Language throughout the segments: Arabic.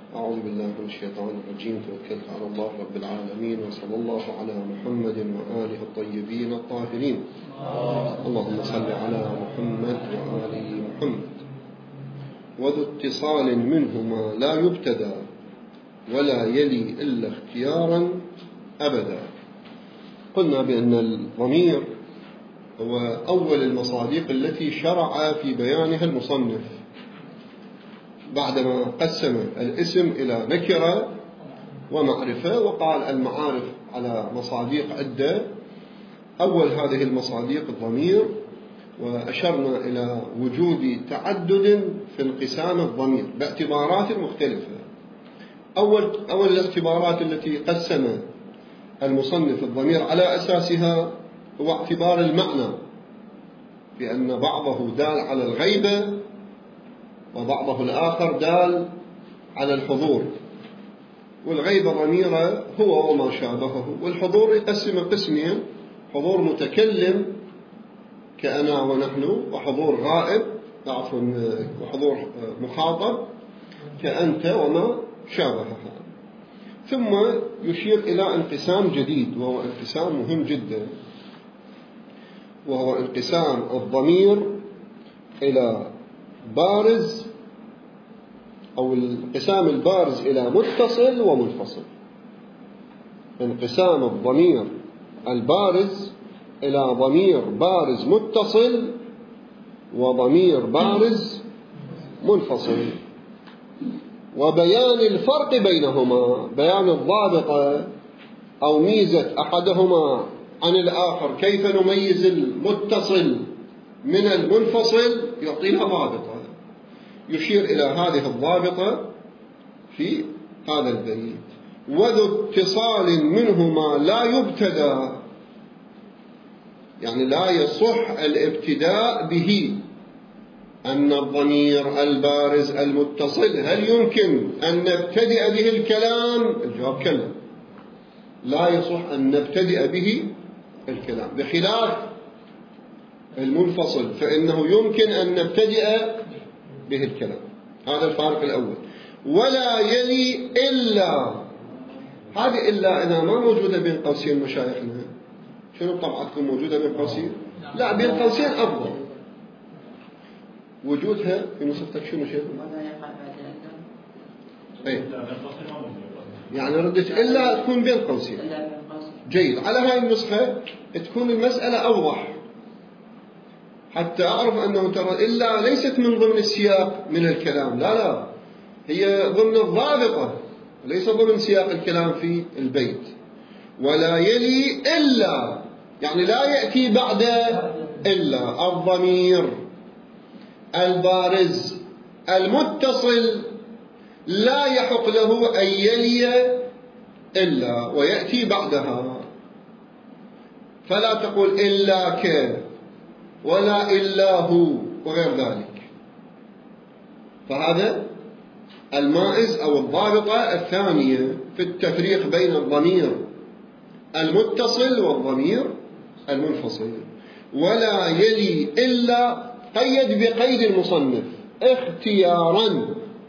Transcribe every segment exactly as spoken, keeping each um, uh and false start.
أعوذ بالله من الشيطان الرجيم. توكلت على الله رب العالمين، وصلى الله على محمد وآله الطيبين الطاهرين. اللهم صل على محمد وآل محمد. وذو اتصال منهما لا يبتدى ولا يلي إلا اختيارا أبدا. قلنا بأن الضمير هو أول المصادق التي شرع في بيانها المصنف بعدما قسم الاسم إلى نكرة ومعرفة، وقال المعارف على مصادق عدة. أول هذه المصادق الضمير، وأشرنا إلى وجود تعدد في انقسام الضمير باعتبارات مختلفة. أول, أول الاعتبارات التي قسم المصنف الضمير على أساسها هو اعتبار المعنى، بأن بعضه دال على الغيبة وبعضه الآخر دال على الحضور. والغيبة ضميره هو وما شابهه، والحضور يقسم قسمين: حضور متكلم كأنا ونحن، وحضور غائب عفوا وحضور مخاطب كأنت وما شابهها. ثم يشير إلى انقسام جديد، وهو انقسام مهم جدا، وهو انقسام الضمير إلى بارز، أو الانقسام البارز إلى متصل ومنفصل. انقسام الضمير البارز إلى ضمير بارز متصل وضمير بارز منفصل، وبيان الفرق بينهما، بيان الضابطة أو ميزة أحدهما عن الآخر، كيف نميز المتصل من المنفصل، يعطينا ضابطة. يشير إلى هذه الضابطة في هذا البيت: وذو اتصال منهما لا يبتدى، يعني لا يصح الابتداء به. أن الضمير البارز المتصل هل يمكن أن نبتدئ به الكلام؟ الجواب كلا، لا يصح أن نبتدئ به الكلام، بخلاف المنفصل فإنه يمكن أن نبتدئ به الكلام. هذا الفارق الأول. ولا يلي إلا، هذه إلا أنا ما موجودة بين قوسين مشايخنا. شنو طبعتكم موجودة بين قوسين؟ لا، بين قوسين أفضل. وجودها في نسختك شنو شيخ؟ أي يعني ردت إلا تكون بين قوسين. جيد. على هاي النسخة تكون المسألة أوضح، حتى أعرف أنه ترى إلا ليست من ضمن السياق من الكلام، لا لا، هي ضمن الضابطة، ليس ضمن سياق الكلام في البيت. ولا يلي إلا، يعني لا يأتي بعد إلا. الضمير البارز المتصل لا يحق له أن يلي إلا ويأتي بعدها، فلا تقول إلا ك ولا إلا هو وغير ذلك. فهذا المائز أو الضابطة الثانية في التفريق بين الضمير المتصل والضمير المنفصل. ولا يلي إلا قيد بقيد المصنف اختيارا،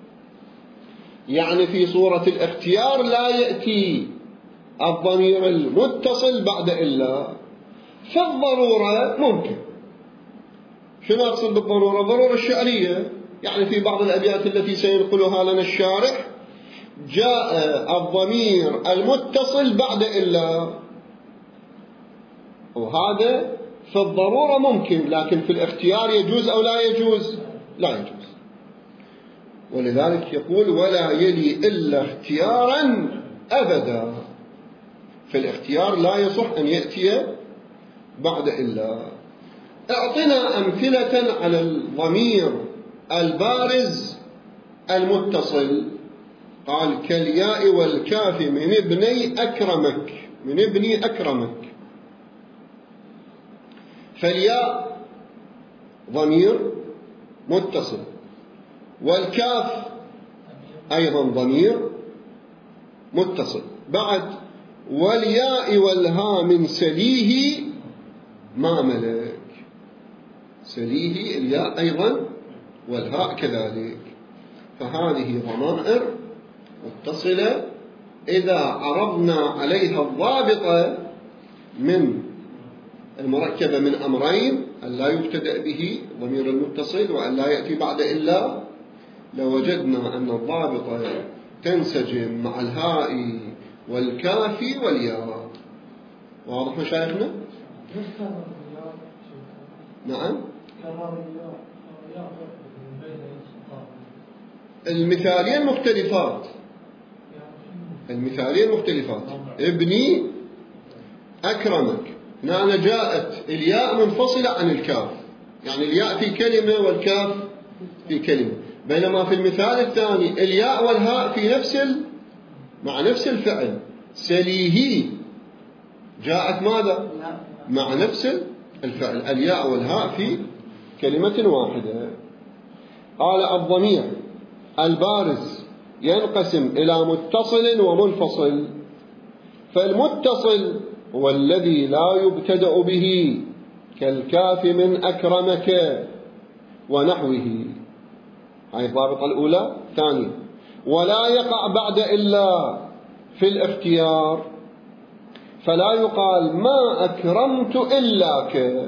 يعني في صورة الاختيار لا يأتي الضمير المتصل بعد إلا. فالضرورة ممكن. شنو أقصد بالضرورة؟ ضرورة الشعرية، يعني في بعض الأبيات التي سينقلها لنا الشارح جاء الضمير المتصل بعد إلا، وهذا في الضرورة ممكن، لكن في الاختيار يجوز أو لا يجوز؟ لا يجوز. ولذلك يقول ولا يلي إلا اختيارا أبدا. في الاختيار لا يصح أن يأتي بعد إلا. اعطنا أمثلة على الضمير البارز المتصل. قال كالياء والكاف من ابني أكرمك، من ابني أكرمك. فالياء ضمير متصل، والكاف أيضا ضمير متصل. بعد والياء والها من سليه ما ملك. سليه الياء أيضا والهاء كذلك. فهذه ضمائر متصلة إذا عرضنا عليها الضابطة من المركبة من أمرين: أن لا يبتدأ به ضمير المتصل وأن لا يأتي بعد إلا، لوجدنا أن الضابطة تنسجم مع الهاء والكاف والياء. واضح مشايخنا؟ نعم. المثالين مختلفات، المثالين مختلفات. ابني أكرمك، هنا جاءت الياء منفصلة عن الكاف، يعني الياء في كلمة والكاف في كلمة، بينما في المثال الثاني الياء والهاء في نفس ال... مع نفس الفعل. سليه جاءت ماذا؟ مع نفس الفعل، الياء والهاء في كلمة واحدة. قال: الضمير البارز ينقسم إلى متصل ومنفصل، فالمتصل هو الذي لا يبتدأ به كالكاف من أكرمك ونحوه، هاي الضابطة الأولى. ثانيا: ولا يقع بعد إلا في الاختيار، فلا يقال ما أكرمت إلاك،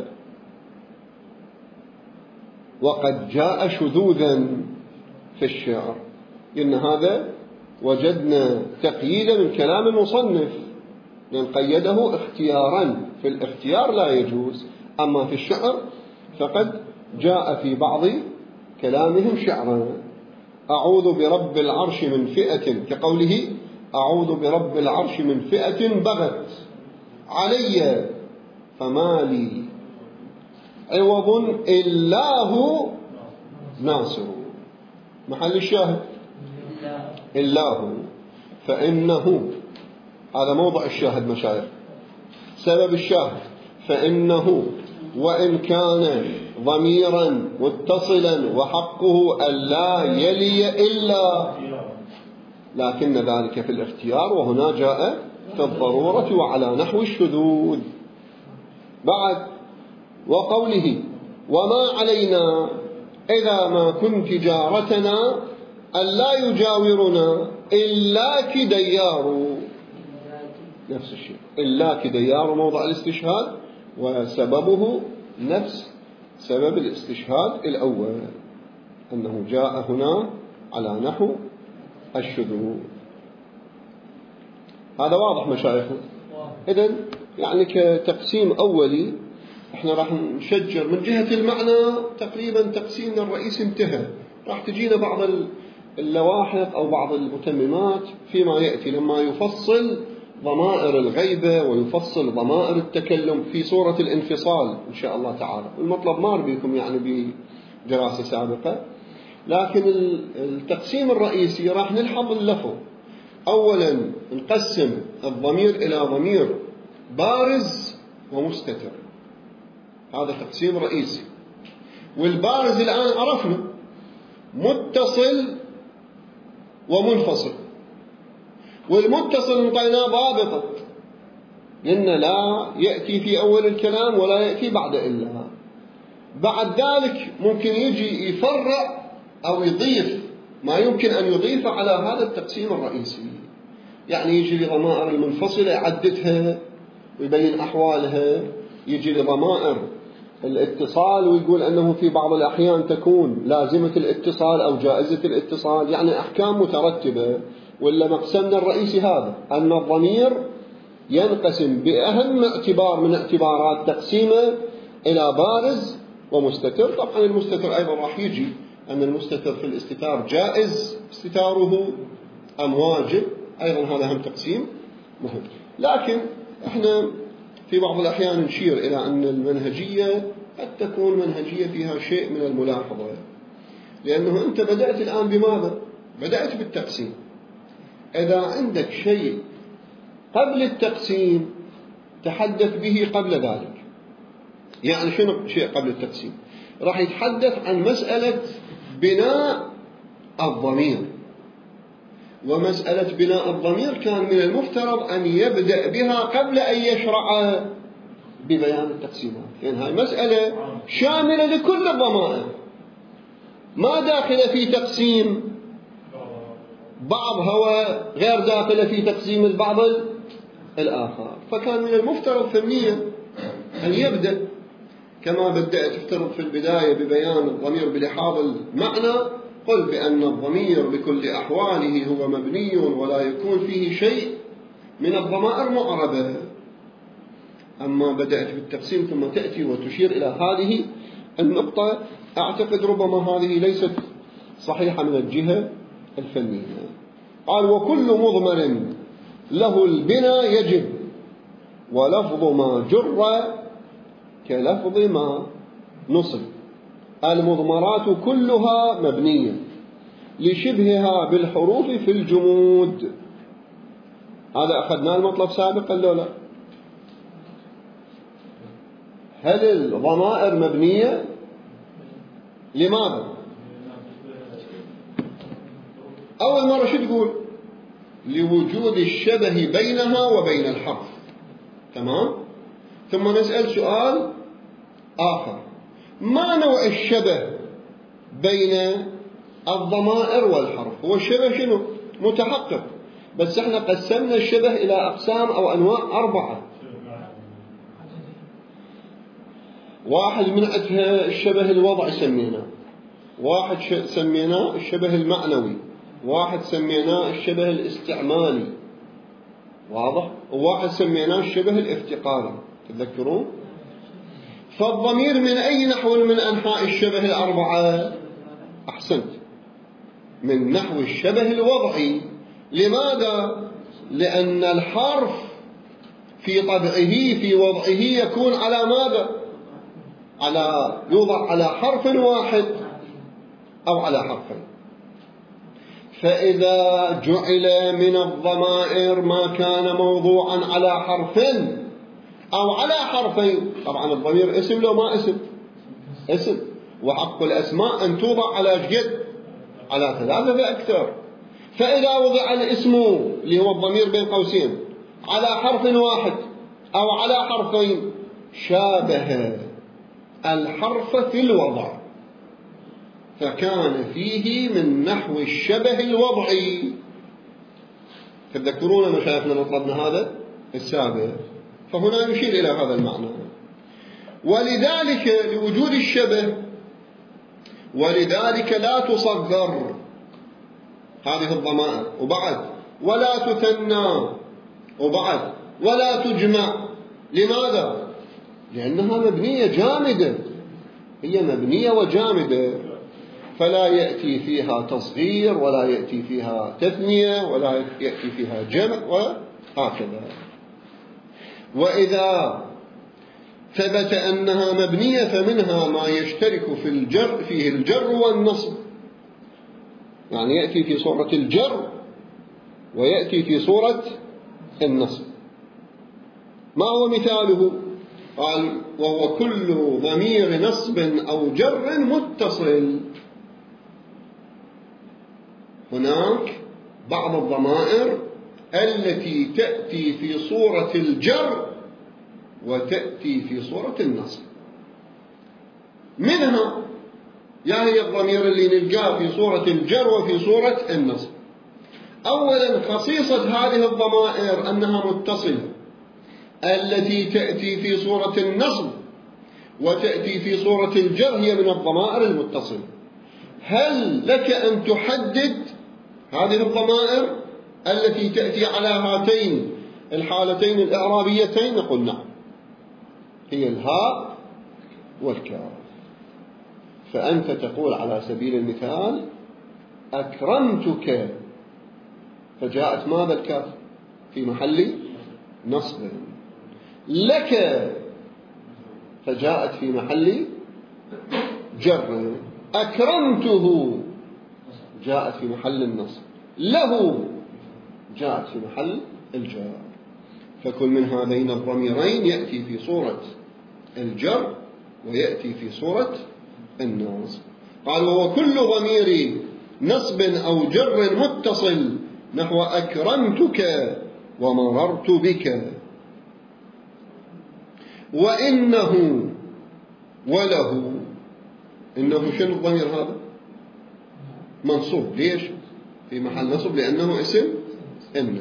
وقد جاء شذوذا في الشعر. إن هذا وجدنا تقييدا من كلام المصنف، لأن قيده اختيارا، في الاختيار لا يجوز، أما في الشعر فقد جاء في بعض كلامهم شعرا. أعوذ برب العرش من فئة، كقوله: أعوذ برب العرش من فئة بغت علي فما لي عوض إلا هو ناصر. محل الشاهد إلا هو، فإنه، هذا موضع الشاهد مشايخ. سبب الشاهد: فإنه وإن كان ضميرا متصلا وحقه أن لا يلي إلا، لكن ذلك في الاختيار، وهنا جاء في الضرورة وعلى نحو الشذوذ. بعد: وقوله: وما علينا إذا ما كنت جارتنا أن لا يجاورنا إلاك ديار. نفس الشيء، إلاك ديار موضع الاستشهاد، وسببه نفس سبب الاستشهاد الأول، أنه جاء هنا على نحو الشذوذ. هذا واضح مشايخنا؟ إذن يعني كتقسيم أولي احنا راح نشجر من جهة المعنى تقريبا تقسيمنا الرئيسي انتهى. راح تجينا بعض اللواحق أو بعض المتممات فيما يأتي، لما يفصل ضمائر الغيبة ويفصل ضمائر التكلم في صورة الانفصال إن شاء الله تعالى. المطلب مار بكم يعني بدراسة سابقة، لكن التقسيم الرئيسي راح نلحظ اللفظ. أولا نقسم الضمير إلى ضمير بارز ومستتر، هذا تقسيم رئيسي. والبارز الآن عرفنا متصل ومنفصل، والمتصل انطيناه ضابطة، لأن لا يأتي في أول الكلام ولا يأتي بعد إلا. بعد ذلك ممكن يجي يفرع أو يضيف ما يمكن أن يضيف على هذا التقسيم الرئيسي، يعني يجي لضمائر المنفصلة يعددها ويبين أحوالها، يجي لضمائر الاتصال ويقول أنه في بعض الأحيان تكون لازمة الاتصال أو جائزة الاتصال، يعني أحكام مترتبة. ولا مقسمنا الرئيسي هذا، أن الضمير ينقسم بأهم اعتبار من اعتبارات تقسيمه إلى بارز ومستتر. طبعا المستتر أيضا راح يجي أن المستتر في الاستتار جائز استتاره أم واجب، أيضا هذا هم تقسيم مهم. لكن احنا في بعض الأحيان نشير إلى أن المنهجية قد تكون منهجية فيها شيء من الملاحظة، لأنه أنت بدأت الآن بماذا؟ بدأت بالتقسيم. إذا عندك شيء قبل التقسيم تحدث به قبل ذلك. يعني شنو شيء قبل التقسيم؟ راح يتحدث عن مسألة بناء الضمير، ومسألة بناء الضمير كان من المفترض أن يبدأ بها قبل أن يشرع ببيان التقسيمات، لأن هاي مسألة شاملة لكل الضمائر، ما داخل في تقسيم بعض هو غير داخل في تقسيم البعض الآخر. فكان من المفترض فنيا أن يبدأ كما بدأت افترض في البداية ببيان الضمير بلحاظ المعنى، قل بأن الضمير بكل أحواله هو مبني ولا يكون فيه شيء من الضمائر معربة. أما بدأت بالتقسيم ثم تأتي وتشير إلى هذه النقطة، أعتقد ربما هذه ليست صحيحة من الجهة الفنية. قال وكل مضمر له البناء يجب، ولفظ ما جر كلفظ ما نصب. المضمرات كلها مبنية لشبهها بالحروف في الجمود. هذا أخذنا المطلب سابقا لو لا؟ هل الضمائر مبنية؟ لماذا؟ أول مرة شو تقول؟ لوجود الشبه بينها وبين الحرف. تمام؟ ثم نسأل سؤال آخر، ما نوع الشبه بين الضمائر والحرف؟ هو الشبه شنو؟ متحقق، بس احنا قسمنا الشبه إلى أقسام أو أنواع أربعة. واحد من عندها الشبه الوضعي سميناه، واحد سميناه الشبه المعنوي، واحد سميناه الشبه الاستعمالي، واضح؟ وواحد سميناه الشبه الافتقاري. تذكرون؟ فالضمير من أي نحو من أنحاء الشبه الأربعة؟ أحسنت، من نحو الشبه الوضعي. لماذا؟ لأن الحرف في طبعه في وضعه يكون على ماذا؟ على يوضع على حرف واحد أو على حرفين. فإذا جعل من الضمائر ما كان موضوعا على حرف أو على حرفين، طبعا الضمير اسم لو ما اسم؟ اسم. وحق الأسماء أن توضع على جد على ثلاثة فأكثر. فإذا وضع الاسم اللي هو الضمير بين قوسين على حرف واحد أو على حرفين، شابه الحرف في الوضع، فكان فيه من نحو الشبه الوضعي. تذكرون مشايخنا مطلبنا هذا السابق، فهنا يشير إلى هذا المعنى. ولذلك لوجود الشبه، ولذلك لا تصغر هذه الضمائر، وبعد ولا تثنى، وبعد ولا تجمع. لماذا؟ لأنها مبنية جامدة، هي مبنية وجامدة، فلا يأتي فيها تصغير ولا يأتي فيها تثنية ولا يأتي فيها جمع وهكذا. وإذا ثبت أنها مبنية فمنها ما يشترك في الجر فيه الجر والنصب، يعني يأتي في صورة الجر ويأتي في صورة النصب. ما هو مثاله؟ قال وهو كل ضمير نصب أو جر متصل. هناك بعض الضمائر التي تأتي في صورة الجر وتأتي في صورة النصب. منها يعني هي الضمير اللي نلقاه في صورة الجر وفي صورة النصب. أولا خصيصة هذه الضمائر أنها متصلة، التي تأتي في صورة النصب وتأتي في صورة الجر هي من الضمائر المتصلة. هل لك أن تحدد هذه الضمائر التي تأتي على هاتين الحالتين الإعرابيتين؟ نقول نعم، هي الهاء والكاف. فأنت تقول على سبيل المثال أكرمتك، فجاءت ماذا؟ الكاف في محل نصب. لك فجاءت في محل جر. أكرمته جاءت في محل النصب. له جاءت في محل الجر. فكل من هذين الضميرين يأتي في صورة الجر ويأتي في صورة النصب. قال وهو كل ضمير نصب أو جر متصل نحو أكرمتك ومررت بك. وإنه وله، إنه شنو الضمير هذا؟ منصوب. ليش؟ في محل نصب لأنه اسم إن.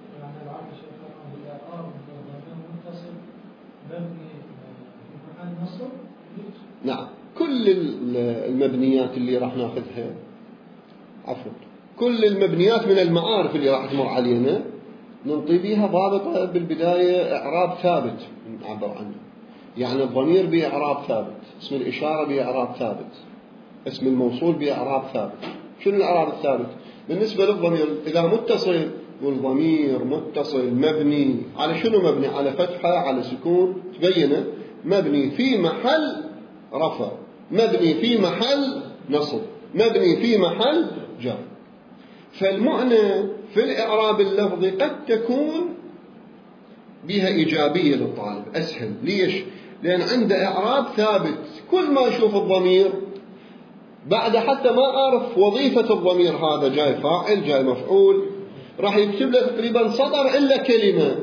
نعم، كل المبنيات اللي راح ناخذها، عفوا كل المبنيات من المعارف اللي راح تمر علينا ننطي بها ضابطة بالبداية إعراب ثابت نعبر عنه. يعني الضمير بإعراب ثابت، اسم الإشارة بإعراب ثابت، اسم الموصول بإعراب ثابت. شنو الإعراب الثابت؟ بالنسبة للضمير إذا متصل، والضمير متصل مبني على شنو؟ مبني على فتحة، على سكون، تبينه مبني في محل رفع، مبني في محل نصب، مبني في محل جر. فالمعنى في الإعراب اللفظي قد تكون بها إيجابية للطالب، أسهل. ليش؟ لأن عنده إعراب ثابت، كل ما يشوف الضمير بعد حتى ما أعرف وظيفة الضمير، هذا جاي فاعل جاي مفعول، راح يكتب له تقريبا سطر إلا كلمة،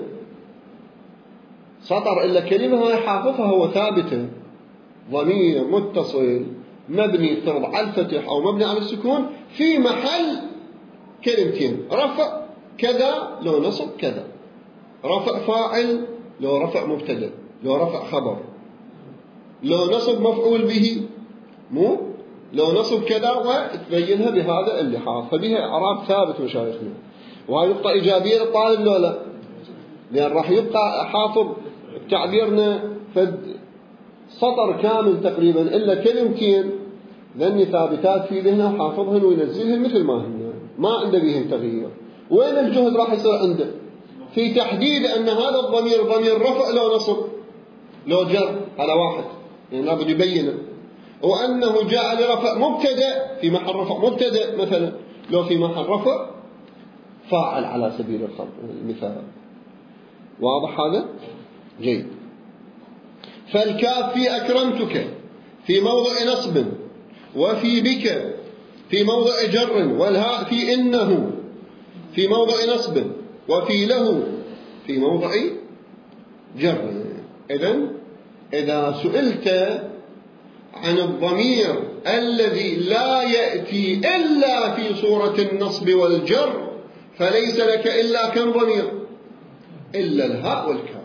سطر إلا كلمة هاي حافظها هو ثابتة. ضمير متصل مبني افترض على الفتح أو مبني على السكون في محل كلمتين، رفع كذا لو نصب كذا، رفع فاعل لو رفع مبتدأ، لو رفع خبر، لو نصب مفعول به، مو لو نصب كذا، وتبينها بهذا اللحاظ. فبها إعراب ثابت مشايخنا، وهي نقطة إيجابية للطالب لو لا، لأن راح يبقى حافظ تعبيرنا فد سطر كامل تقريبا إلا كلمتين لأني ثابتات في ذهنه وحافظهن وينزلهن مثل ما هن، ما عنده بهن تغيير. وين الجهد راح يصير عنده؟ في تحديد أن هذا الضمير ضمير رفع لو نصب لو جر، على واحد يعني لابد يبينه، وأنه جاء لرفع مبتدأ في محل رفع مبتدأ مثلا، لو في محل رفع فاعل على سبيل المثال. واضح هذا؟ جيد. فالكاف في أكرمتك في موضع نصب، وفي بك في موضع جر، والهاء في إنه في موضع نصب، وفي له في موضع جر. إذن إذا سئلت عن الضمير الذي لا يأتي إلا في صورة النصب والجر فليس لك إلا كم ضمير؟ إلا الهاء والكاف.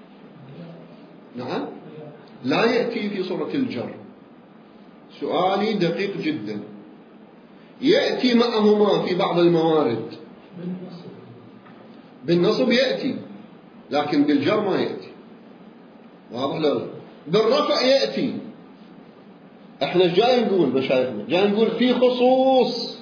نعم، لا يأتي في صورة الجر. سؤالي دقيق جدا. يأتي معهما في بعض الموارد، بالنصب يأتي لكن بالجر ما يأتي. واضح لا؟ بالرفع يأتي. احنا جاي نقول مشايخنا جاي نقول في خصوص،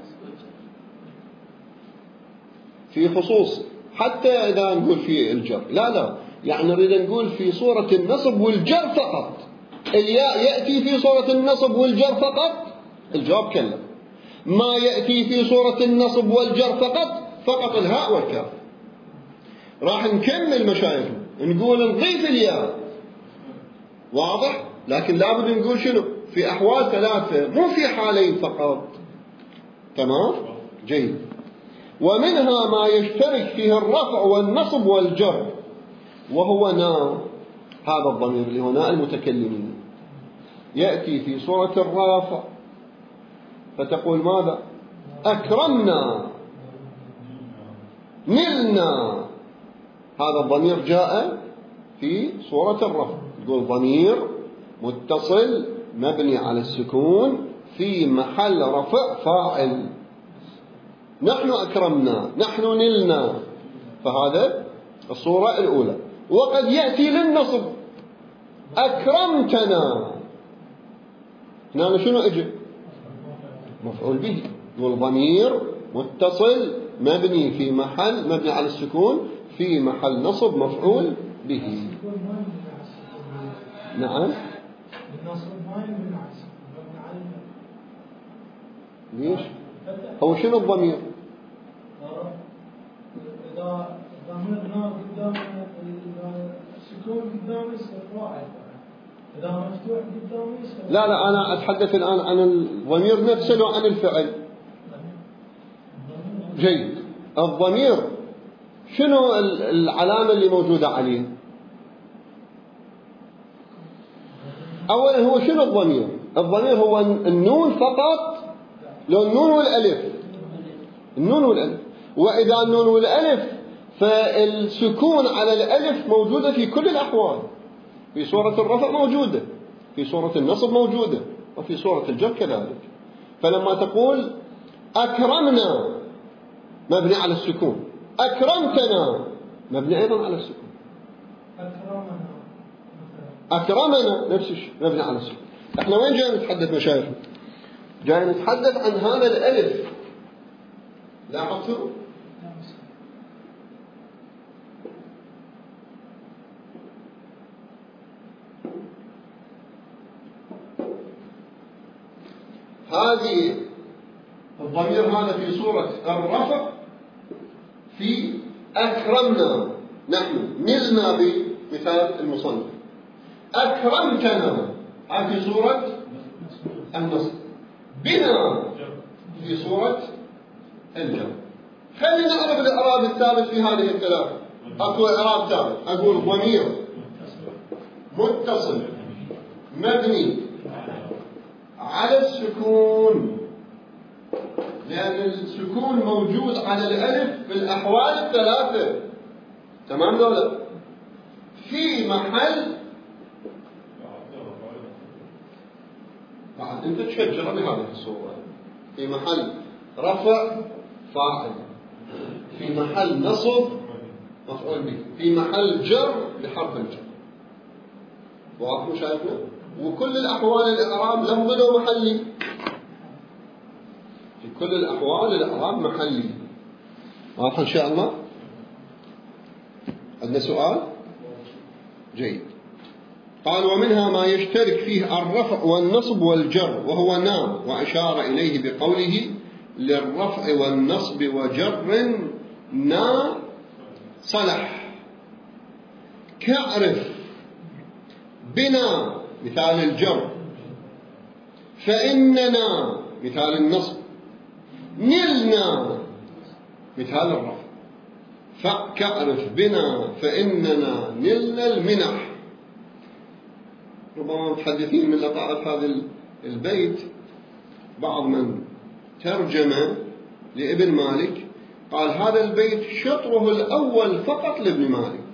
في خصوص حتى إذا نقول في الجر، لا لا يعني نريد نقول في صورة النصب والجر فقط. الياء يأتي في صورة النصب والجر فقط، الجواب كلا. ما يأتي في صورة النصب والجر فقط، فقط الهاء والكاف. راح نكمل مشايخنا نقول نضيف الياء، واضح؟ لكن لابد نقول شنو؟ في أحوال ثلاثة، مو في حالين فقط. تمام؟ جيد. ومنها ما يشترك فيه الرفع والنصب والجر، وهو نا، هذا الضمير اللي هو ناء المتكلمين، يأتي في صورة الرافع فتقول ماذا؟ أكرمنا، نلنا. هذا الضمير جاء في صورة الرفع، تقول ضمير متصل مبني على السكون في محل رفع فاعل. نحن أكرمنا، نحن نلنا، فهذا الصورة الأولى. وقد يأتي للنصب أكرمتنا، هنا شنو أجي؟ مفعول به. يقول ضمير متصل مبني في محل مبني على السكون في محل نصب مفعول به. نعم. ليش؟ هو شنو الضمير؟ إذا ضميرنا قدام السكون قدام استفاعل، إذا مفتوح قدام استفاعل. لا لا أنا أتحدث الآن عن الضمير نفسه وعن الفعل. جيد. الضمير شنو العلامة اللي موجودة عليه؟ أولا هو شنو الضمير؟ الضمير هو النون فقط، لو النون والألف. النون والألف. وإذا النون والألف فالسكون على الألف موجودة في كل الأحوال، في صورة الرفع موجودة، في صورة النصب موجودة، وفي صورة الجر كذلك. فلما تقول أكرمنا مبني على السكون، أكرمتنا مبني أيضا على السكون، أكرمنا نفس الشيء مبني على السكون. احنا وين جاي نتحدث مشايخنا؟ جاي نتحدث عن هذا الألف. لاحظتوا؟ هذه الضمير هذا في صورة الرفع في أكرمنا، نحن نلنا بمثال المصنف. أكرمتنا هذه في صورة النصب، بنا في صورة الجر. خلينا نعرف الإعراب الثابت في هذه الثلاثة. أكو إعراب ثابت، أقول ضمير متصل مبني على السكون، لأن السكون موجود على الألف في الأحوال الثلاثة. تمام ولا؟ في محل بعد أنت تشجر بهذه الصورة، في محل رفع فاعل، في محل نصب مفعول به، في محل جر بحرف الجر. واضح شايفنا؟ وكل الأحوال الإعراب لفظي ومحلي، في كل الأحوال الإعراب محلي. واضح إن شاء الله؟ عندنا سؤال؟ جيد. قال ومنها ما يشترك فيه الرفع والنصب والجر، وهو نا، وأشار إليه بقوله للرفع والنصب وجر نا صلح. كأعرف بنا مثال الجر، فإننا مثال النصب، نلنا مثال الرفع. فكأعرف بنا فإننا نلنا المنح. ربما متحدثين من لطائف هذا البيت بعض من ترجم لابن مالك قال هذا البيت شطره الأول فقط لابن مالك،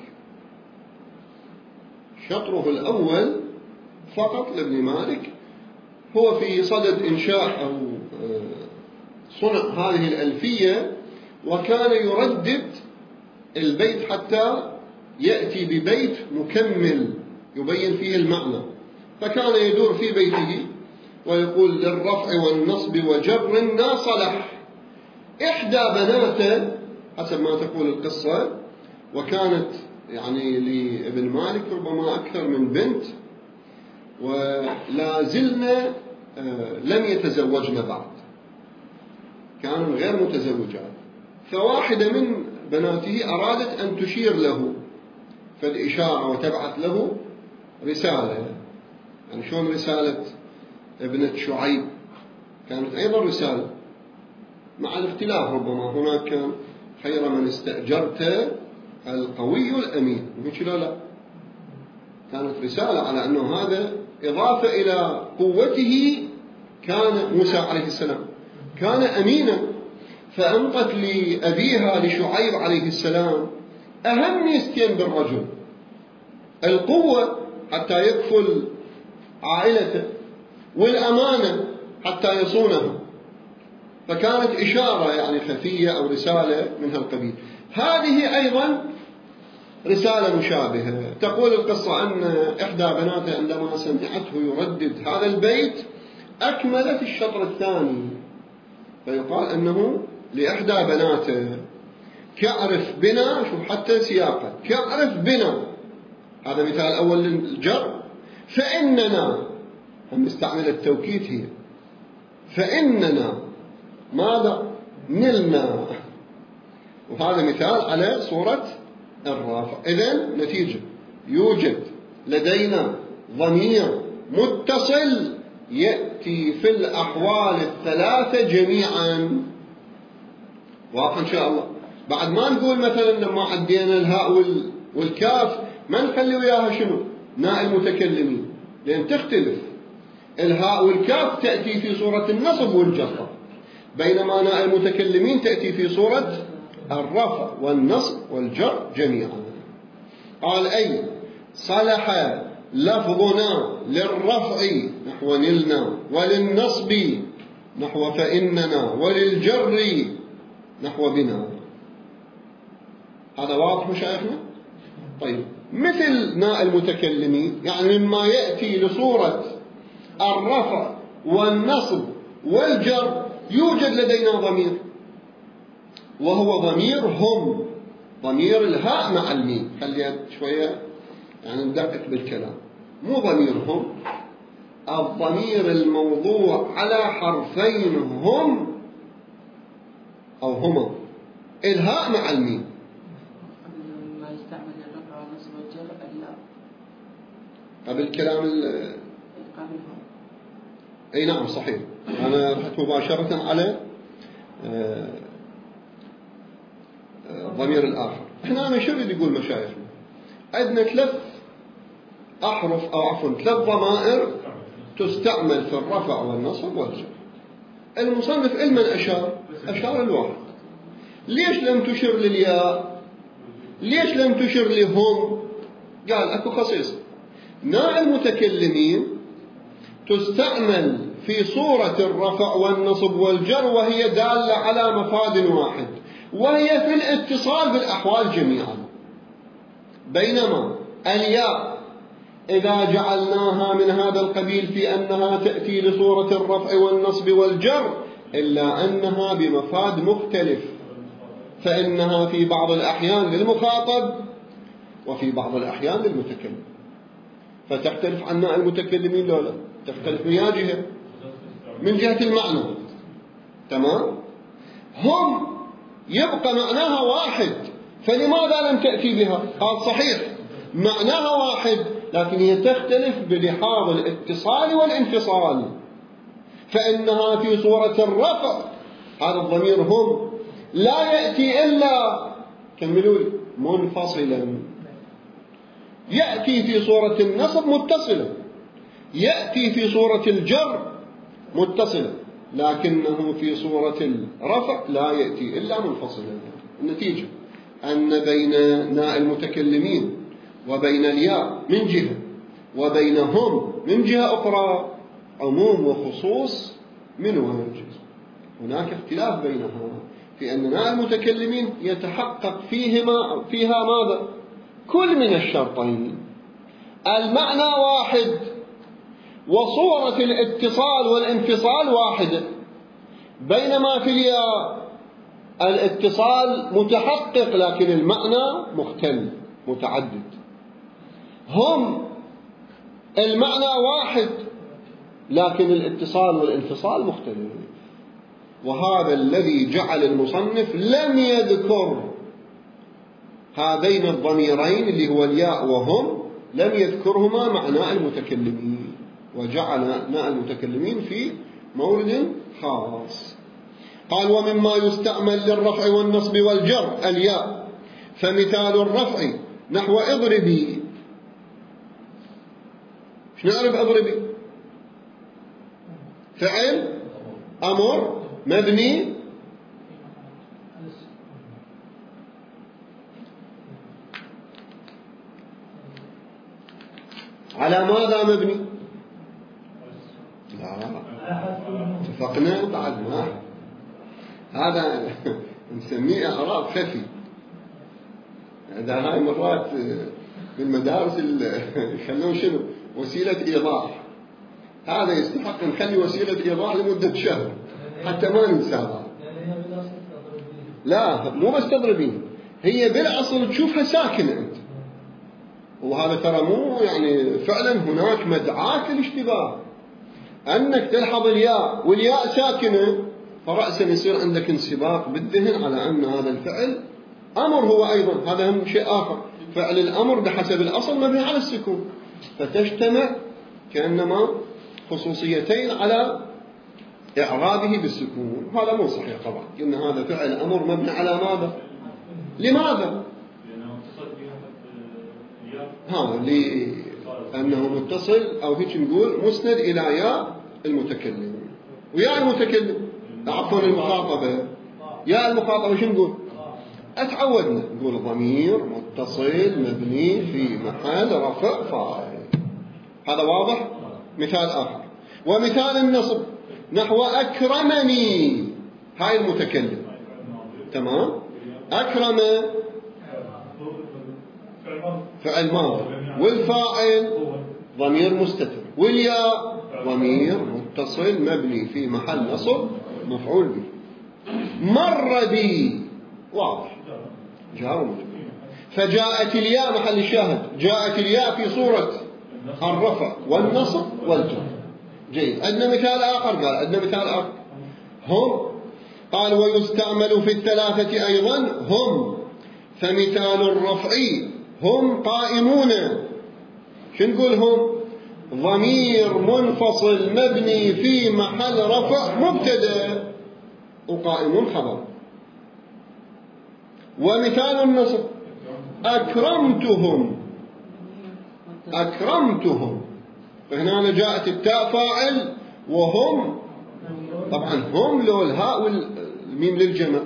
شطره الأول فقط لابن مالك. هو في صدد إنشاء أو صنع هذه الألفية، وكان يردد البيت حتى يأتي ببيت مكمل يبين فيه المعنى، فكان يدور في بيته ويقول للرفع والنصب وجر نا صلح. إحدى بناته حسب ما تقول القصة، وكانت يعني لابن مالك ربما أكثر من بنت، ولا زلنا لم يتزوجن بعد، كانوا غير متزوجات. فواحدة من بناته أرادت أن تشير له فالإشارة وتبعث له رسالة، يعني شلون رسالة ابنة شعيب كانت أيضا رسالة مع الاختلاف، ربما هناك كان خير من استأجرت القوي الأمين، مش لا لا كانت رسالة على أنه هذا إضافة إلى قوته. كان موسى عليه السلام كان أمينا، فأنطت لأبيها لشعيب عليه السلام أهم ميزتين بالرجل: القوة حتى يكفل عائلته، والأمانة حتى يصونها. فكانت إشارة يعني خفية أو رسالة من هالقبيل. هذه أيضا رسالة مشابهة. تقول القصة أن إحدى بناته عندما سمعته يردد هذا البيت أكملت الشطر الثاني، فيقال أنه لإحدى بناته كأعرف بنا، شوف حتى سياقه، كأعرف بنا هذا مثال أول للجر. فإننا هم نستعمل التوكيد هي، فإننا ماذا نلنا، وهذا مثال على صورة الرافع. إذن نتيجة يوجد لدينا ضمير متصل يأتي في الأحوال الثلاثة جميعا. واضح إن شاء الله. بعد ما نقول مثلا لما عدينا الهاء والكاف ما نخلي وياها شنو ناء المتكلمين، لأن تختلف. الهاء والكاف تأتي في صورة النصب والجر، بينما ناء المتكلمين تأتي في صورة الرفع والنصب والجر جميعا. قال أي صلح لفظنا للرفع نحو نلنا، وللنصب نحو فإننا، وللجر نحو بنا. هذا واضح مشايخنا؟ طيب مثل ناء المتكلمين يعني مما يأتي لصورة الرفع والنصب والجر يوجد لدينا ضمير، وهو ضمير هم، ضمير الهاء مع الميم. خليها شوية يعني ندقق بالكلام. مو ضمير هم، الضمير الموضوع على حرفين هم أو هما، الهاء مع الميم. ما يستعمل للرفع والنصب والجر إلا قبل كلام ال قبلهم. أي نعم صحيح. أنا رحت مباشرة على ضمير الآخر. إحنا أنا شو اللي يقول مشايخنا؟ عندنا ثلاث أحرف أو عفوا ثلاث ضمائر تستعمل في الرفع والنصب والجر. المصنف لمن أشار؟ أشار الواحد. ليش لم تشر للياء؟ ليش لم تشر لهم؟ قال أكو خصيص. ناء المتكلمين تستعمل في صورة الرفع والنصب والجر وهي دالة على مفاد واحد، وهي في الاتصال بالأحوال جميعا. بينما الياء إذا جعلناها من هذا القبيل في أنها تأتي لصورة الرفع والنصب والجر إلا أنها بمفاد مختلف، فإنها في بعض الأحيان للمخاطب وفي بعض الأحيان للمتكلم، فتختلف عن ناء المتكلمين لا لا تختلف من جهة من جهة المعنى. تمام. هم يبقى معناها واحد، فلماذا لم تأتي بها؟ قال صحيح معناها واحد، لكن هي تختلف بلحاظ الاتصال والانفصال، فإنها في صورة الرفع هذا الضمير هم لا يأتي إلا كملوا لي منفصلا، يأتي في صورة النصب متصلا، يأتي في صورة الجر متصلا، لكنه في صورة الرفع لا يأتي إلا منفصلا. النتيجة أن بين ناء المتكلمين وبين الياء من جهة وبينهم من جهة أخرى عموم وخصوص من وجه. هناك اختلاف بينها في أن ناء المتكلمين يتحقق فيهما فيها ماذا؟ كل من الشرطين، المعنى واحد وصورة الاتصال والانفصال واحدة، بينما في الياء الاتصال متحقق لكن المعنى مختلف متعدد. هم المعنى واحد لكن الاتصال والانفصال مختلف. وهذا الذي جعل المصنف لم يذكر هذين الضميرين اللي هو الياء وهم، لم يذكرهما مع ناء المتكلمين، وجعل ناء المتكلمين في مورد خاص. قال ومما يستعمل للرفع والنصب والجر الياء، فمثال الرفع نحو اضربي. ايش نعرف اضربي؟ فعل امر مبني على ماذا مبني؟ لا اتفقنا بعد ما هذا نسميه إعراب خفي. هذا هاي مرات بالمدارس يخلون شنو وسيلة إيضاح، هذا يستحق نخلي وسيلة إيضاح لمدة شهر حتى ما ننساها. لا مو بس تضربين، هي بالأصل تشوفها ساكنة أنت، وهذا ترى مو يعني فعلا هناك مدعاة للاشتباه، أنك تلحظ الياء والياء ساكنة فرأسا يصير عندك انسباق بالذهن على أن هذا الفعل أمر هو أيضا، هذا هم شيء آخر. فعل الأمر بحسب الأصل مبني على السكون، فتجتمع كأنما خصوصيتين على إعرابه بالسكون. هذا مو صحيح طبعا، إن هذا فعل أمر مبني على ماذا؟ لماذا؟ ها لأنه متصل أو هيك نقول مسند إلى ياء المتكلم، وياء المتكلم عفوا المخاطبة، يا المخاطبة شو نقول؟ أتعودنا نقول ضمير متصل مبني في محل رفع فاعل. هذا واضح؟ مثال آخر، ومثال النصب نحو أكرمني، هاي المتكلم، تمام؟ أكرم فعل ماضي، والفاعل ضمير مستتر، والياء ضمير متصل مبني في محل نصب مفعول به. مر بي، واضح، جار ومجرور. فجاءت الياء محل الشاهد، جاءت الياء في صورة الرفع والنصب والجر. جيد. عندنا مثال آخر، قال عندنا مثال آخر هم، قال ويستعمل في الثلاثة أيضا هم، فمثال الرفع هم قائمون. شو نقول هم؟ ضمير منفصل مبني في محل رفع مبتدأ، وقائمون خبر. ومثال النصب أكرمتهم، أكرمتهم، فهنا جاءت التاء فاعل، وهم طبعا هم لو الهاء والميم للجمع.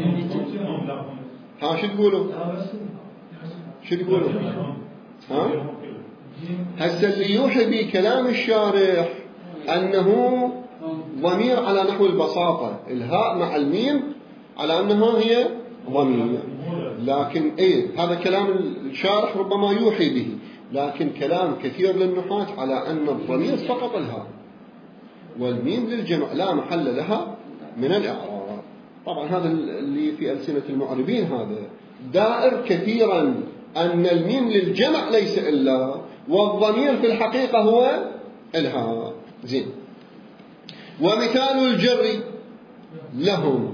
ها شو تقولوا؟ شو تقولوا؟ ها هسه اللي يوحي بكلام الشارح أنه ضمير على نحو البساطة، الهاء مع الميم على أنها هي ضمير، لكن إيه هذا كلام الشارح ربما يوحي به، لكن كلام كثير للنحاة على أن الضمير فقط الهاء، والميم للجمع لا محل لها من الإعراب. طبعا هذا اللي في ألسنة المعربين هذا دائر كثيرا، أن الميم للجمع ليس إلا، والضمير في الحقيقة هو الهاء. زين. ومثال الجر لهم،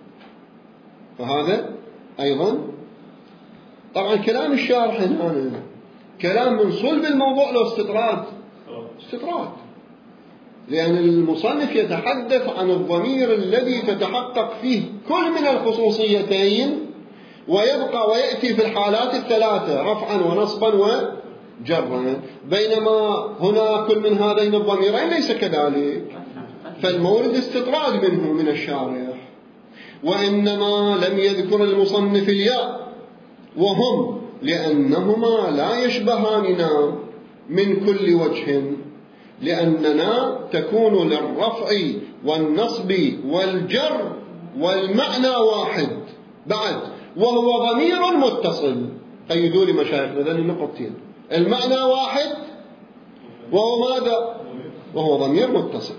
فهذا أيضا طبعا كلام الشارح هنا كلام من صلب الموضوع لو استطراد، استطراد، لأن المصنف يتحدث عن الضمير الذي تتحقق فيه كل من الخصوصيتين، ويبقى ويأتي في الحالات الثلاثة رفعا ونصبا وجرا، بينما هنا كل من هذين الضميرين ليس كذلك، فالمورد استطراد منه من الشارح. وإنما لم يذكر المصنف الياء وهم لأنهما لا يشبهاننا من كل وجه، لأننا تكون للرفع والنصب والجر والمعنى واحد بعد، وهو ضمير متصل. قيدوا لي مشايخنا ذني النقطتين، المعنى واحد وهو ماذا؟ وهو ضمير متصل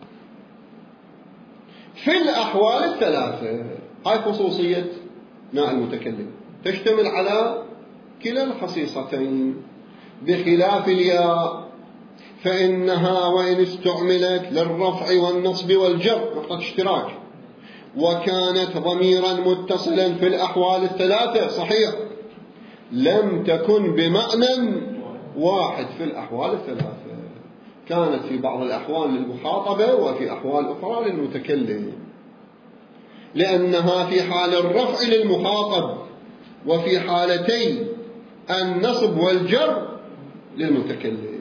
في الأحوال الثلاثة. هاي خصوصية ناء المتكلم، تشتمل على كلا الخصيصتين، بخلاف الياء فإنها وإن استعملت للرفع والنصب والجر نقطة اشتراك، وكانت ضميرا متصلا في الأحوال الثلاثة صحيح، لم تكن بمعنى واحد في الأحوال الثلاثة، كانت في بعض الأحوال للمخاطبة وفي أحوال أخرى للمتكلم، لأنها في حال الرفع للمخاطب وفي حالتي النصب والجر للمتكلم.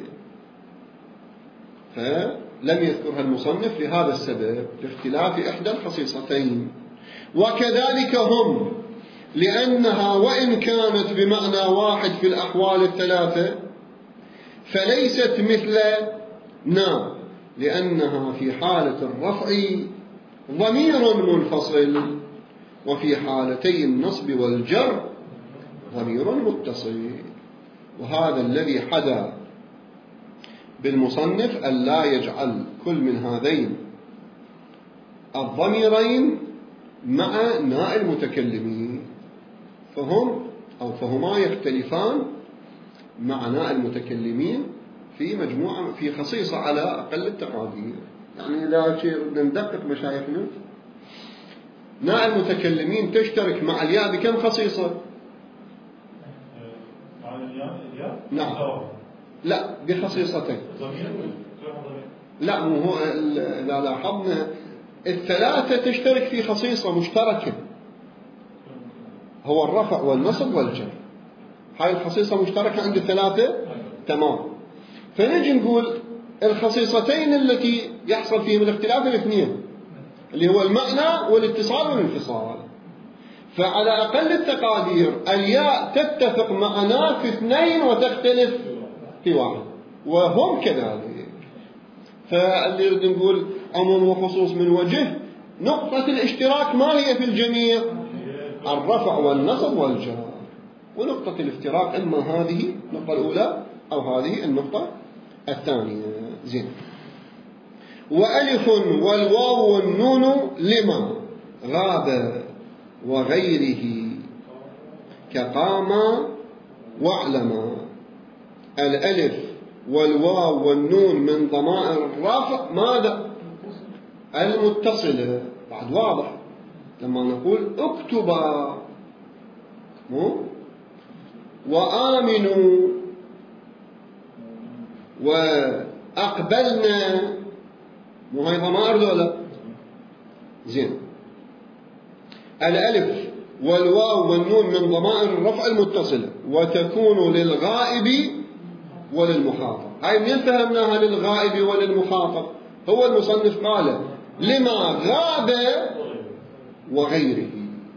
فلم يذكرها المصنف لهذا السبب، لاختلاف إحدى الخصيصتين. وكذلك هم، لأنها وإن كانت بمعنى واحد في الأحوال الثلاثة فليست مثل نا، لأنها في حالة الرفع ضمير منفصل، وفي حالتي النصب والجر ضمير متصل. وهذا الذي حدا بالمصنف ألا يجعل كل من هذين الضميرين مع ناء المتكلمين، فهم أو فهما يختلفان مع ناء المتكلمين في مجموعة في خصيصة على أقل التقادير. يعني إذا بدنا ندقق مشايخنا، ناء المتكلمين تشترك مع الياء بكم خصيصة؟ مع الياء الياء نعم، لا بخصيصتين. لا مو هو، إذا لاحظنا الثلاثة تشترك في خصيصة مشتركة، هو الرفع والنصب والجر. هاي الخصيصة مشتركة عند الثلاثة، تمام. فنجي نقول الخصيصتين التي يحصل فيهم الاختلاف الاثنين، اللي هو المعنى والاتصال والانفصال. فعلى أقل التقادير الياء تتفق معنا في اثنين وتختلف في واحد، وهم كذلك. فاللي يريد نقول عموم وخصوص من وجه، نقطة الاشتراك ما هي في الجميع؟ الرفع والنصب والجر. ونقطة الافتراق إما هذه النقطة الأولى أو هذه النقطة الثانية. زين. وألف والواو والنون لما غاب وغيره كقاما واعلما. الألف والواو والنون من ضمائر الرفع ماذا؟ المتصلة. بعد واضح لما نقول اكتبا مو وآمنوا وأقبلنا، مو هاي ضمائر ذولا. زين. الألف والواو والنون من ضمائر الرفع المتصلة، وتكون للغائب وللمخاطب. هاي من فهمناها للغائب وللمخاطب؟ هو المصنف قال لما غاب وغيره.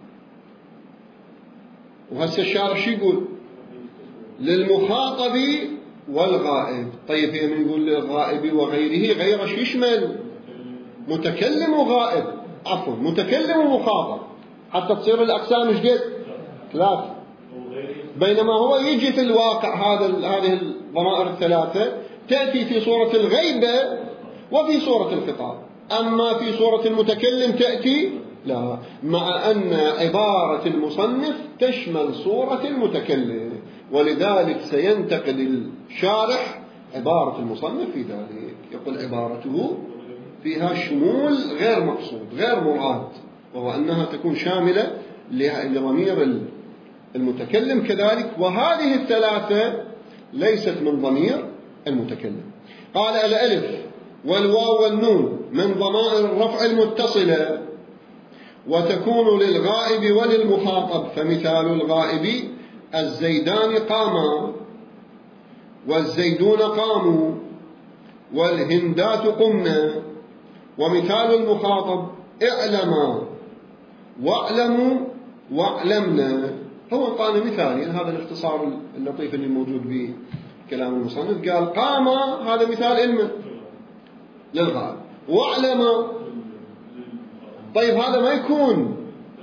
وهسه الشارح شو يقول؟ للمخاطب والغائب. طيب هي من يقول للغائب وغيره، غيره شو يشمل؟ متكلم وغائب، عفوا متكلم ومخاطب، حتى تصير الأقسام ايش قد؟ ثلاثة. بينما هو يجي في الواقع هذا هذه الضمائر الثلاثة تأتي في صورة الغيبة وفي صورة الخطاب. أما في صورة المتكلم تأتي لا، مع أن عبارة المصنف تشمل صورة المتكلم، ولذلك سينتقد الشارح عبارة المصنف في ذلك. يقول عبارته فيها شمول غير مقصود غير مراد، وهو أنها تكون شاملة لضمير المتكلم كذلك، وهذه الثلاثة ليست من ضمير المتكلم. قال الألف والواو والنون من ضمائر الرفع المتصلة، وتكون للغائب وللمخاطب. فمثال الغائب الزيدان قاما، والزيدون قاموا، والهندات قمنا. ومثال المخاطب اعلما واعلموا واعلمنا. هو قال مثالين، هذا الاختصار اللطيف اللي موجود به كلام المصنف. قال قام هذا مثال علم للغائب، واعلم. طيب هذا ما يكون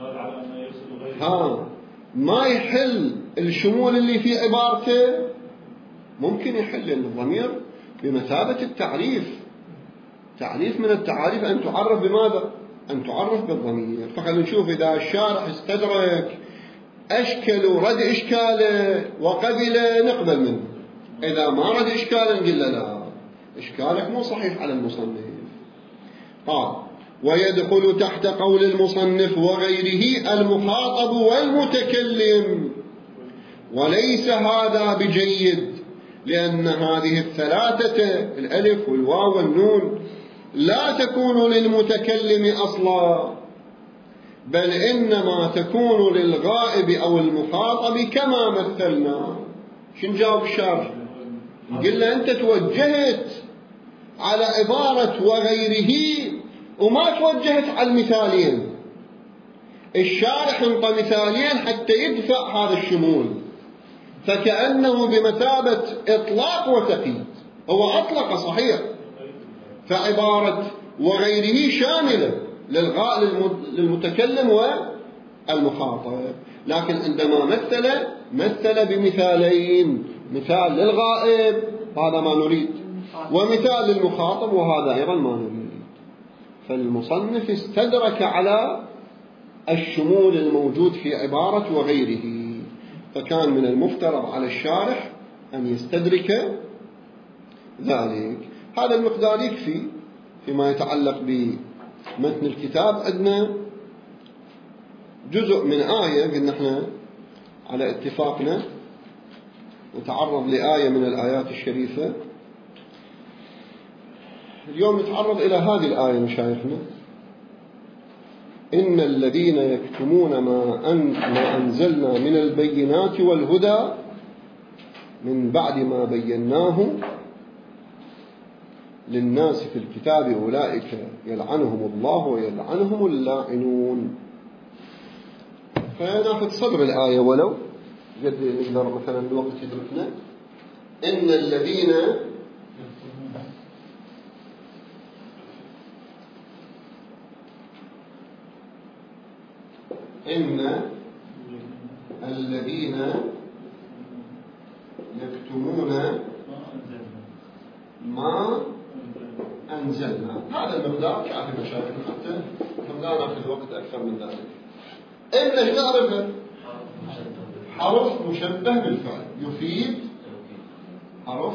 ها ما يحل الشمول اللي في عبارته؟ ممكن يحل الضمير بمثابة التعريف. تعريف من التعاريف أن تعرف بماذا؟ أن تعرف بالضمير. فخلنا نشوف إذا الشارح استدرك أشكل ورد إشكاله وقبل نقبل منه، إذا ما رد إشكاله نقول له لا، إشكالك مو صحيح على المصنف. قال ويدخل تحت قول المصنف وغيره المخاطب والمتكلم، وليس هذا بجيد، لأن هذه الثلاثة الألف والواو والنون لا تكون للمتكلم أصلا، بل إنما تكون للغائب أو المخاطب كما مثلنا. شو نجاوب الشارح؟ قلنا أنت توجهت على عبارة وغيره وما توجهت على المثالين. الشارح انطى مثالين حتى يدفع هذا الشمول، فكأنه بمثابة إطلاق وتقييد. هو أطلق صحيح، فعبارة وغيره شاملة للمتكلم والمخاطب، لكن عندما مثل مثل بمثالين، مثال للغائب هذا ما نريد، ومثال للمخاطب وهذا أيضا ما نريد. فالمصنف استدرك على الشمول الموجود في عبارة وغيره، فكان من المفترض على الشارح أن يستدرك ذلك. هذا المقدار يكفي فيما يتعلق بمتن الكتاب. عندنا جزء من آية قلنا احنا على اتفاقنا نتعرض لآية من الآيات الشريفة. اليوم نتعرض إلى هذه الآية مشايخنا: إن الذين يكتمون ما, أن ما أنزلنا من البينات والهدى من بعد ما بيناه للناس في الكتاب أولئك يلعنهم الله ويلعنهم اللاعنون. فناخذ صدر الآية ولو قد نقدر مثلا الوقت يدركنا. إن الذين إن الذين يكتمون ما أنزلنا. هذا المقدار كافي مشاكل، حتى لا ناخذ وقت أكثر من ذلك. إن إيش نعرفه؟ حرف مشبه بالفعل يفيد، حرف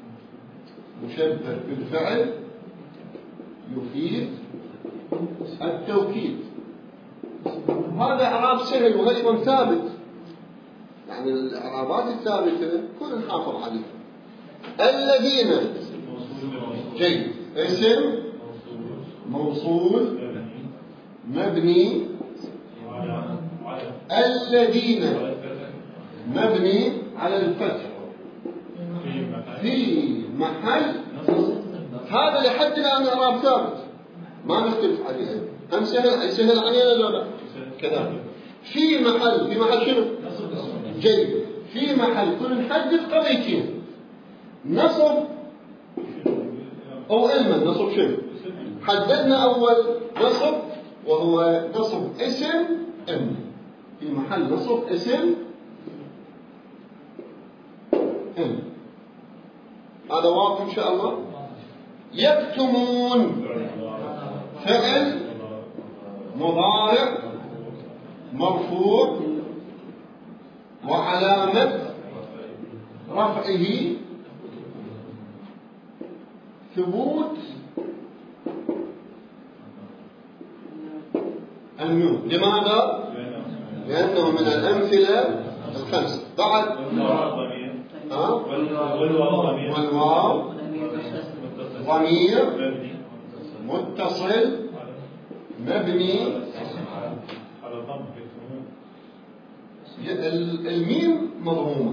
مشبه بالفعل يفيد التوكيد. هذا إعراب سهل وأيضا ثابت، يعني الإعرابات الثابتة كل نحافظ عليها. الذين جيد، اسم موصول مبني، الذين مبني على الفتح في محل. هذا لحد الآن إعراب ثابت ما نختلف عليه، هم سهل سهل علينا ولا لا؟ كذا في محل، في محل شنو؟ جيد، في محل كل نحدد قضيتين، نصب أو علما. نصب شنو؟ حددنا أول نصب وهو نصب اسم إن، في محل نصب اسم إن. هذا واضح إن شاء الله. يكتمون فعل مضارع مرفوع وعلامة رفعه ثبوت النون. لماذا؟ لأنه من الأمثلة الخمسة. بعد والواو ضمير متصل مبني. الميم مضمومة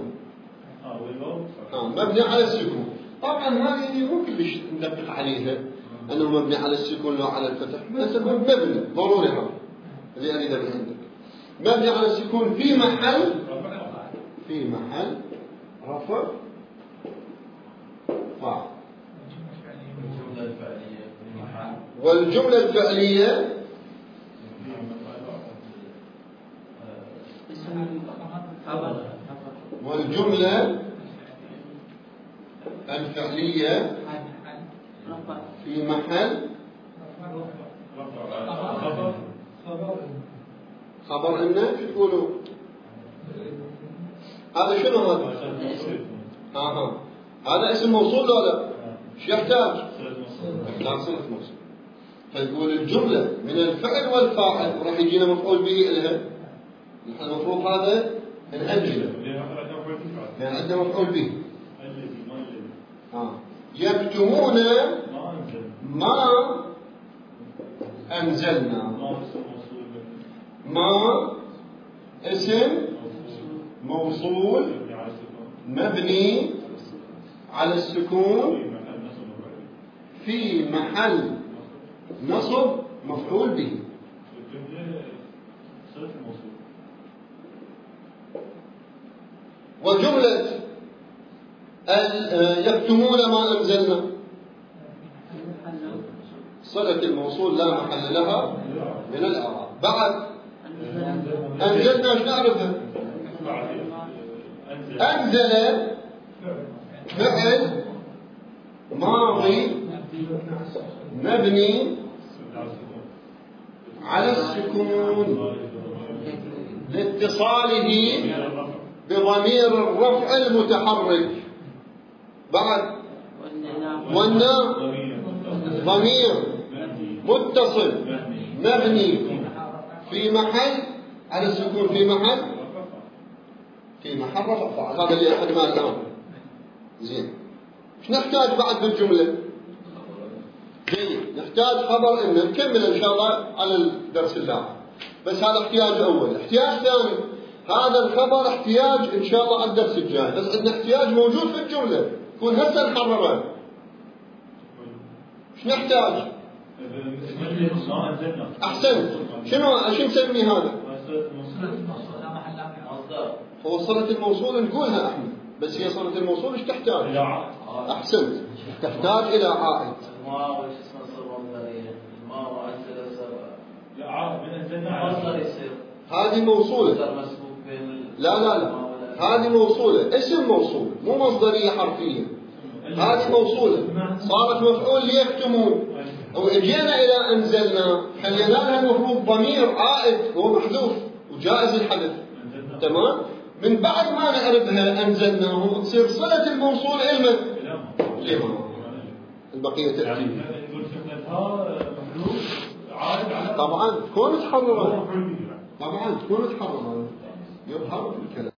مبني على السكون. طبعا هذه مو كلش ندقق عليها أنه مبني على السكون لا على الفتح، بس مبني ضروري. هذا اللي أريد من عندك مبني على السكون في محل في محل رفع فاعل. والجملة الفعلية والجملة الفعلية في محل خبر إن. شو تقولوا؟ هذا شنو هذا؟ آه. هذا اسم موصول ولا؟ شو يحتاج؟ يحتاج صلة موصول. فتقول الجملة من الفعل والفاعل راح يجينا مفعول به إلها. نحن المفروض هذا نأجله لأن عندنا مفعول به. آه. يكتمون ما أنزلنا. ما اسم موصول مبني على السكون في محل نصب مفعول به. وجملة يكتمون ما أنزلنا صلة الموصول لا محل لها من الإعراب. بعد أنزلنا ايش نعرفه؟ أنزل فعل ماضي مبني على السكون لاتصاله بضمير الرفع المتحرك. بعد والناء ضمير متصل مبني في محل على السكون في محل في محل رفع فاعل. هذا اللي أخذناه الآن. زين، ايش نحتاج بعد بالجملة؟ جيد، نحتاج خبر إن. نكمل إن شاء الله على الدرس اللاحق، بس هذا احتياج أول. احتياج ثاني، هذا الخبر احتياج إن شاء الله على الدرس الجاي، بس عندنا احتياج موجود في الجملة، يكون هسه نحرره. نحتاج؟ أحسنت. شنو شو نسمي هذا؟ هو صلة الموصول نقولها احنا، بس هي صلة الموصول ايش تحتاج؟ أحسنت، تحتاج إلى عائد. هذه موصولة. لا لا لا، هذه موصولة، اسم موصول، مو مصدرية حرفية. هذه موصولة صارت مفعول ليكتمون، وإجينا إلى أنزلنا، حليناها المفروض ضمير عائد وهو محذوف وجائز الحذف. تمام. من بعد ما نعرفها أنزلناه تصير صلة الموصول علما لما البقية تأتي. طبعا تكون تحرر، طبعا تكون تحرر، يظهر في الكلام.